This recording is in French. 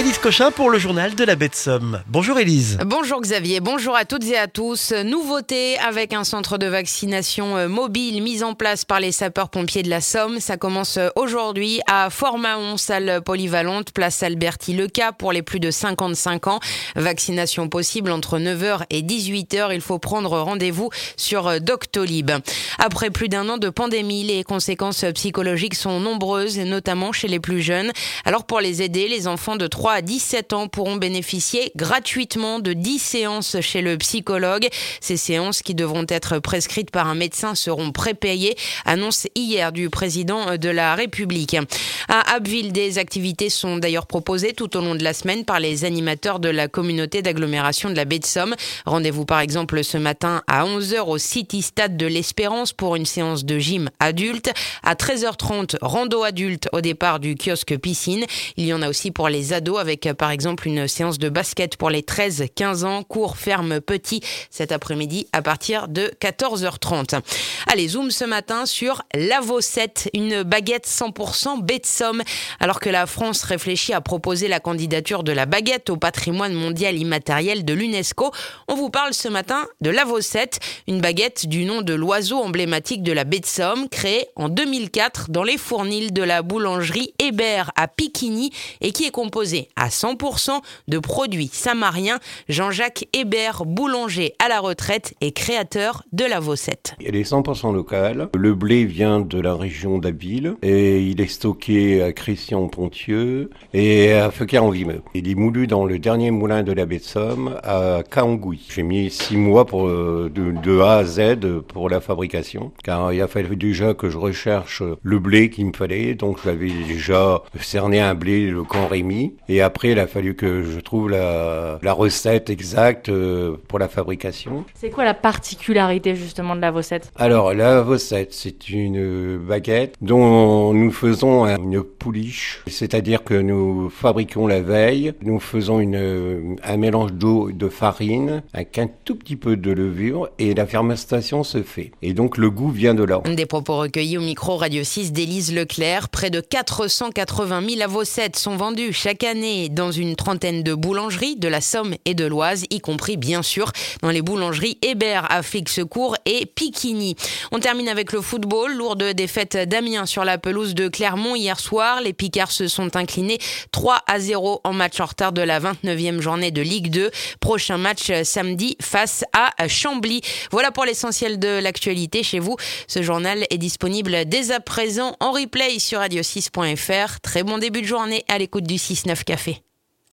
Élise Cochin pour le journal de la baie de Somme. Bonjour Élise. Bonjour Xavier, bonjour à toutes et à tous. Nouveauté avec un centre de vaccination mobile mis en place par les sapeurs-pompiers de la Somme. Ça commence aujourd'hui à Fort-Mahon, salle polyvalente, place Alberti-Leca pour les plus de 55 ans. Vaccination possible entre 9h et 18h. Il faut prendre rendez-vous sur Doctolib. Après plus d'un an de pandémie, les conséquences psychologiques sont nombreuses, notamment chez les plus jeunes. Alors pour les aider, les enfants de 3 à 17 ans pourront bénéficier gratuitement de 10 séances chez le psychologue. Ces séances qui devront être prescrites par un médecin seront prépayées, annonce hier du président de la République. À Abbeville, des activités sont d'ailleurs proposées tout au long de la semaine par les animateurs de la communauté d'agglomération de la baie de Somme. Rendez-vous par exemple ce matin à 11h au City Stade de l'Espérance pour une séance de gym adulte. À 13h30, rando adulte au départ du kiosque piscine. Il y en a aussi pour les ados avec par exemple une séance de basket pour les 13-15 ans, cours ferme petit cet après-midi à partir de 14h30. Allez, zoom ce matin sur l'Avo7, une baguette 100% baie de Somme. Alors que la France réfléchit à proposer la candidature de la baguette au patrimoine mondial immatériel de l'UNESCO, on vous parle ce matin de l'Avo7, une baguette du nom de l'oiseau emblématique de la baie de Somme, créée en 2004 dans les fournils de la boulangerie Hébert à Piquigny et qui est composée à 100% de produits samariens. Jean-Jacques Hébert, boulanger à la retraite et créateur de l'Avo7. Elle est 100% locale. Le blé vient de la région d'Abbeville et il est stocké à Christian-Pontieux et à Feuquières-en-Vimeux. Il est moulu dans le dernier moulin de la baie de Somme à Caangouy. J'ai mis 6 mois de A à Z pour la fabrication car il a fallu déjà que je recherche le blé qu'il me fallait. Donc j'avais déjà cerné un blé, le Camp Rémy, et après il a fallu que je trouve la recette exacte pour la fabrication. C'est quoi la particularité justement de l'Avo7? Alors l'Avo7, c'est une baguette dont nous faisons une pouliche, c'est-à-dire que nous fabriquons la veille, nous faisons un mélange d'eau, de farine, avec un tout petit peu de levure et la fermentation se fait. Et donc le goût vient de là. Des propos recueillis au micro Radio 6 d'Élise Leclerc. Près de 480 000 Avo7 sont vendus chaque année dans une trentaine de boulangeries de la Somme et de l'Oise, y compris bien sûr dans les boulangeries Hébert à Flixecourt et Piquigny. On termine avec le football. Lourde défaite d'Amiens sur la pelouse de Clermont hier soir. Les Picards se sont inclinés 3-0 en match en retard de la 29e journée de Ligue 2. Prochain match samedi face à Chambly. Voilà pour l'essentiel de l'actualité chez vous. Ce journal est disponible dès à présent en replay sur radio6.fr. Très bon début de journée à l'écoute du 6-9 Café.